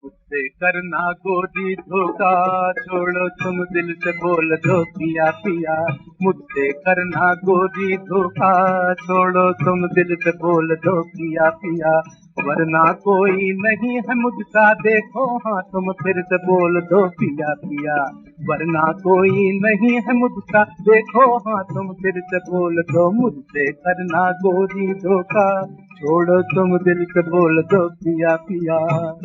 मुझसे करना गोरी धोखा, छोड़ो तुम दिल से बोल दो पिया पिया। मुझसे करना गोरी धोखा, छोड़ो तुम दिल से बोल दो पिया पिया। वरना कोई नहीं है मुझसा देखो हाँ तुम फिर से बोल दो पिया पिया। वरना कोई नहीं है मुझसा देखो हाँ तुम फिर से बोल दो। मुझसे करना गोरी धोखा, छोड़ो तुम दिल से बोल दो पिया पिया।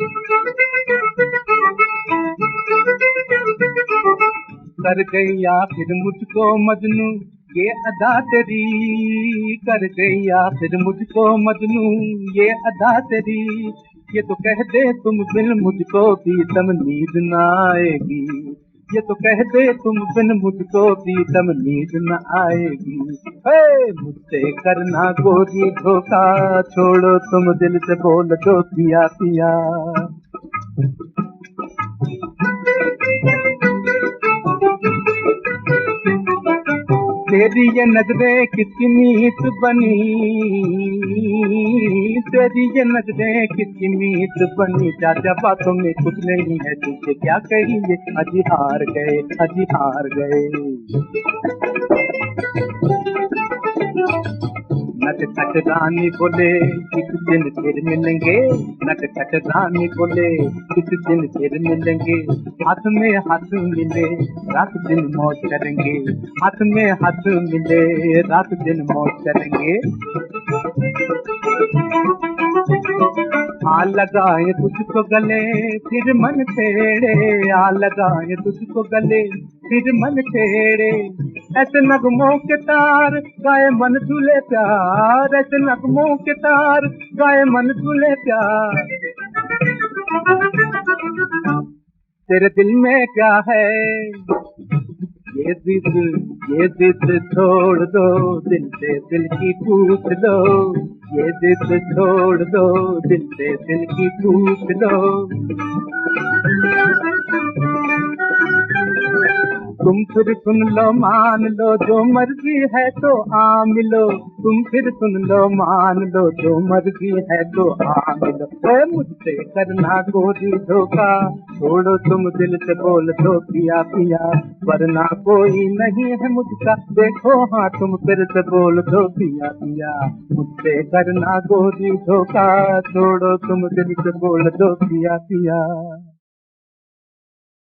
कर गई आखिर मुझको मजनू ये अदा तेरी, कर गई आखिर मुझको मजनू ये अदा तेरी। ये तो कह दे तुम बिन मुझको प्रीतम नींद न आएगी। ये तो कह दे तुम बिन मुझको प्रीतम नींद न आएगी। मुझसे करना गोरी धोखा, छोड़ो तुम दिल से बोल दो पिया पिया। तेरी ये नजरें कितनी मीत बनी, तेरी ये नजरें कितनी मीत बनी। चाचा बातों में कुछ नहीं है तुझे क्या कहिए, अजी हार गए अजी हार गए। नट खट रानी बोले किस दिन फिर मिलेंगे, नट खट रानी बोले किस दिन फिर मिलेंगे। हाथ में हाथ मिले रात दिन मौज करेंगे, हाथ में हाथ मिले रात दिन मौज करेंगे। आ लगाए तुझको गले फिर मन छेड़े, आ लगाए तुझको गले फिर मन छेड़े। ऐसे नगमों के तार गाए मन झूले प्यार, ऐसे नगमों के तार गाए मन झूले प्यार। तेरे दिल में क्या है ये जिद छोड़ दो, दिल से दिल की पूछ लो। ये जिद छोड़ दो, दिल से दिल की पूछ लो। तुम फिर सुन लो मान लो जो मर्जी है तो आ मिलो। तुम फिर सुन लो मान लो जो मर्जी है तो आ मिलो। मुझसे करना गोरी धोखा, छोड़ो तुम दिल से बोल दो पिया पिया। वरना कोई नहीं है मुझका देखो हाँ तुम फिर से बोल दो पिया पिया। मुझसे करना गोरी धोखा, छोड़ो तुम दिल से बोल दो पिया पिया।